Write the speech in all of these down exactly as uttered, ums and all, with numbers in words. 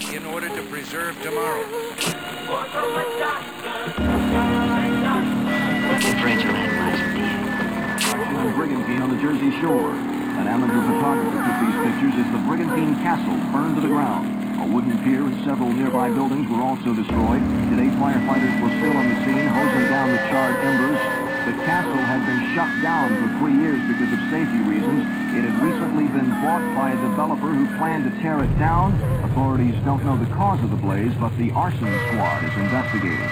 in order to preserve tomorrow. Fragile lives are dead. The Brigantine on the Jersey Shore. An amateur photographer took these pictures as the Brigantine Castle burned to the ground. A wooden pier and several nearby buildings were also destroyed. Today, firefighters were still on the scene, hosing down the charred embers. The castle had been shut down for three years because of safety reasons. It had recently been bought by a developer who planned to tear it down. Authorities don't know the cause of the blaze, but the arson squad is investigating.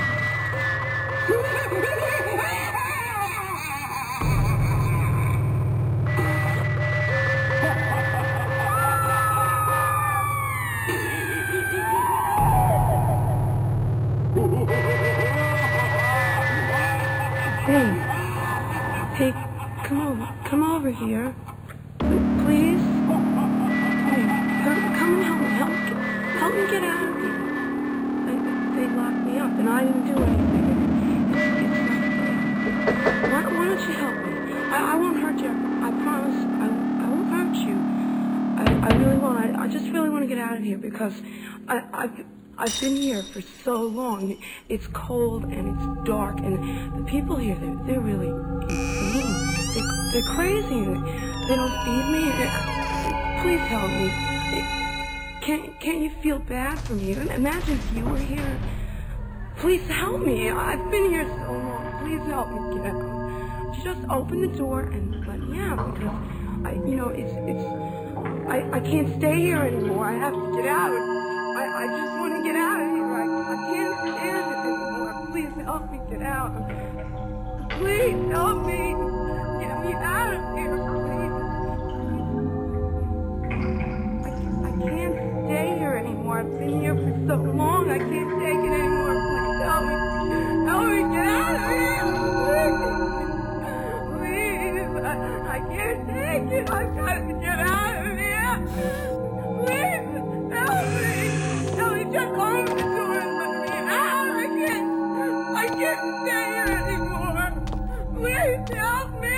Hey, hey, come over, come over here, please. Hey, come, come and help me, help, help me get out of here. They, they locked me up, and I didn't do anything. It's, it's not fair. Why, why don't you help me? I, I won't hurt you. I promise. I, I won't hurt you. I, I really won't. I, I just really want to get out of here because I, I. I've been here for so long. It's cold and it's dark, and the people here, they're, they're really insane. They, they're crazy, and they don't feed me. Please help me. Can't, can't you feel bad for me? Imagine if you were here. Please help me. I've been here so long. Please help me get out. Just open the door and let me out, because I, you know, it's, it's, I, I can't stay here anymore. I have to get out. I, I just want to get out of here. I, I can't stand it anymore. Please help me get out. Please help me. Get me out of here, please. I, I can't stay here anymore. I've been here for so long. I can't take it anymore. Please help me. Help me get out of here. Please. Please. I, I can't take it. I've got to get out of here. Please. Help me. Just open the door and let me out. I can't, I can't stay here anymore. Please help me.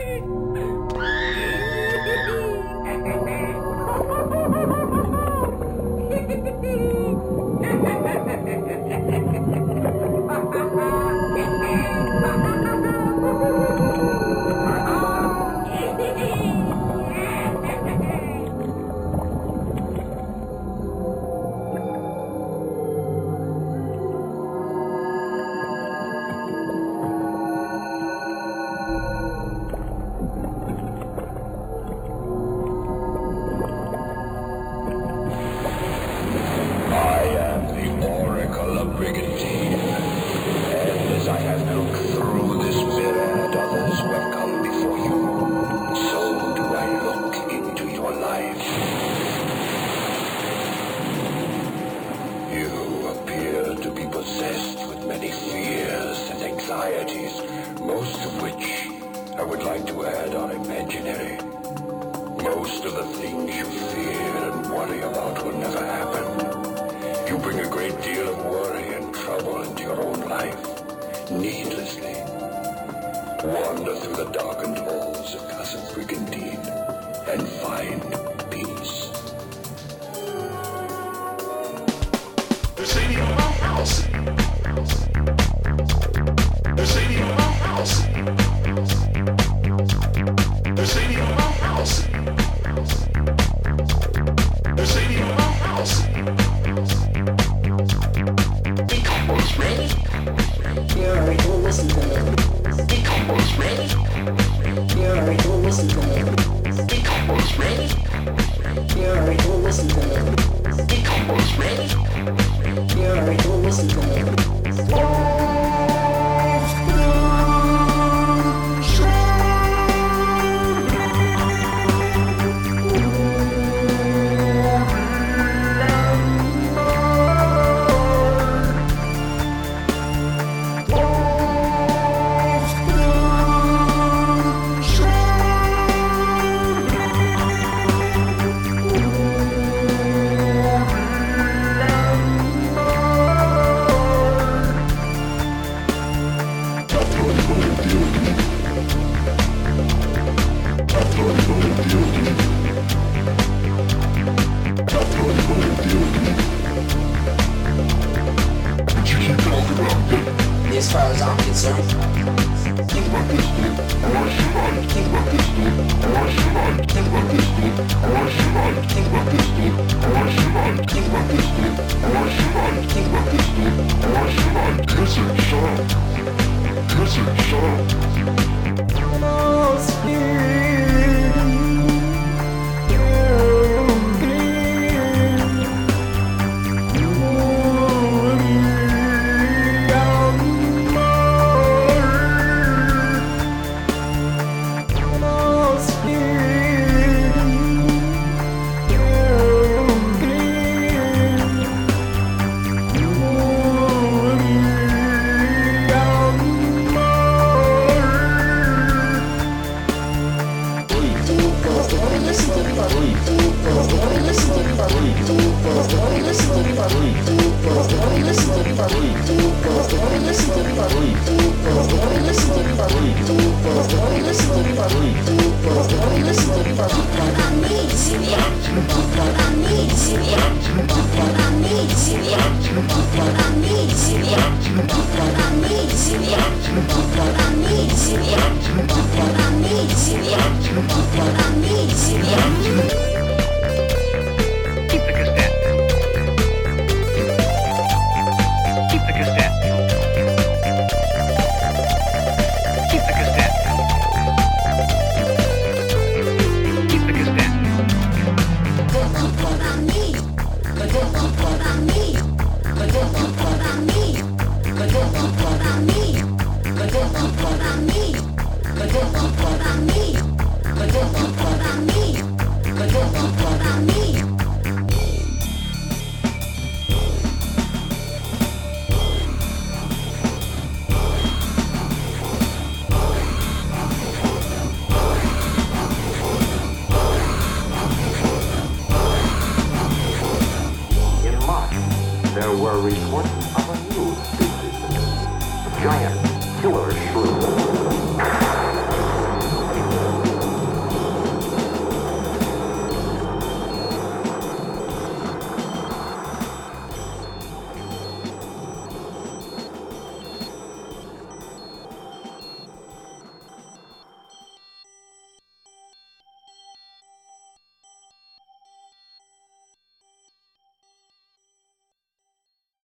Wander through the darkened halls of Castle Brigantine and find peace. There's lady in my house. There's lady in my house. There's lady in my house. There's lady in my house. The combo's ready. You're to listen to me. The combo's ready. You're to listen to me. The combo's ready. You're to listen to me. The combo's ready. You're to listen to me. There were reports of a new species, giant killer shrew.